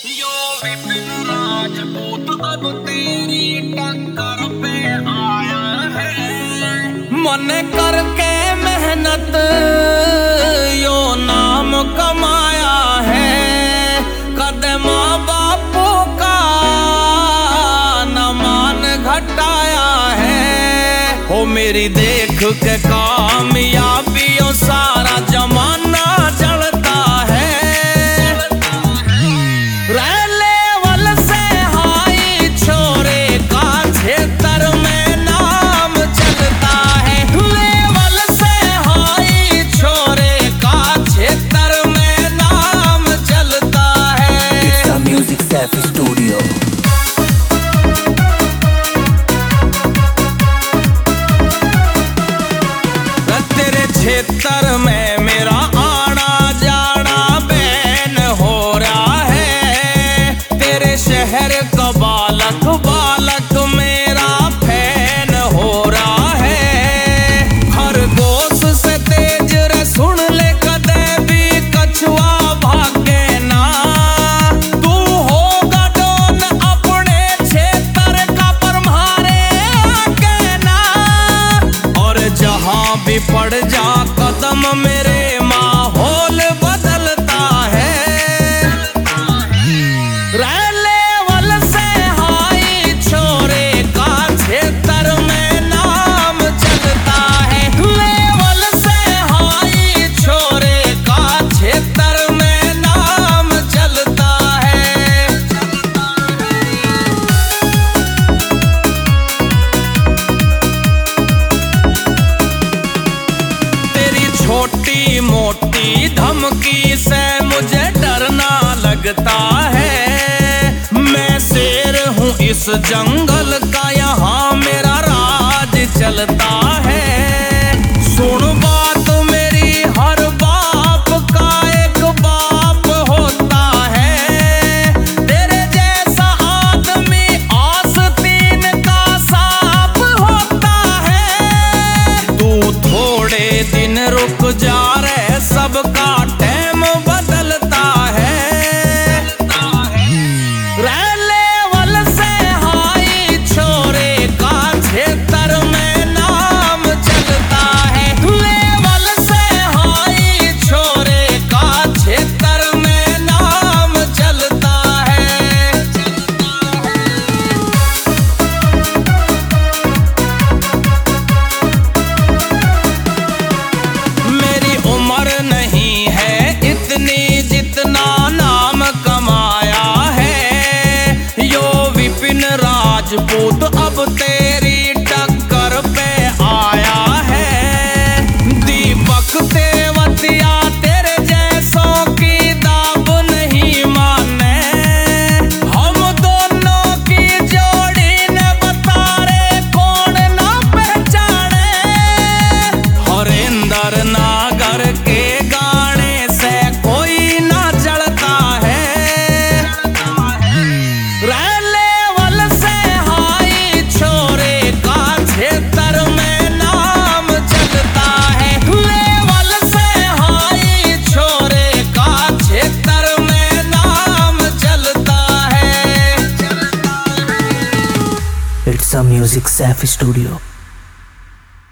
यो विपिन राजपूत अब तेरी टक्कर पे आया है। मन करके मेहनत यो नाम कमाया है। कदे माँ बापू का न मान घटाया है। हो मेरी देख के कामयाबियों सारा जमाना जलता है। लेवल से हाई छोरे का क्षेत्र में नाम चलता है। लेवल से हाई छोरे का क्षेत्र में नाम चलता है। It's a music safe studio. तेरे क्षेत्र में मेरा आना जाना बैन हो रहा है। तेरे शहर का बालक बालक मेरा फैन हो रहा है। खरगोश से तेज रे सुन ले कदे भी कछुआ भागे ना। तू होगा डॉन अपने क्षेत्र का पर मारे आगे ना। और जहां भी पड़ जा कदम मेरे माहौल बदलता है। लेवल से हाई छोरे का क्षेत्र में नाम चलता है। लेवल से हाई छोरे का क्षेत्र में नाम चलता है। तेरी छोटी मोटी धमकी से मुझे डरना लगता है। मैं शेर हूँ इस जंगल का, यहाँ मेरा राज चलता है। सुन बात मेरी, हर बाप का एक बाप होता है। तेरे जैसा आदमी आस्तीन का सांप होता है। तू थोड़े दिन रुक जा रे, सबका टाइम बदलता है। लेवल से हाई छोरे का क्षेत्र में नाम चलता है। लेवल से हाई छोरे का क्षेत्र में नाम चलता है। मेरी उम्र नहीं है इतनी जितना नाम कमाया है। यो विपिन राजपूत अब तेरी टक्कर पे आया है। दीपक तेवतिया तेरे जैसों की दाब नहीं माने। हम दोनों की जोड़ी ने बता रे कौन ना पहचाने। हरिंदर नागर के गाने से कोई ना जलता है। लेवल से हाई छोरे का क्षेत्र में नाम चलता है। लेवल से हाई छोरे का क्षेत्र में नाम चलता है। It's a music safe studio.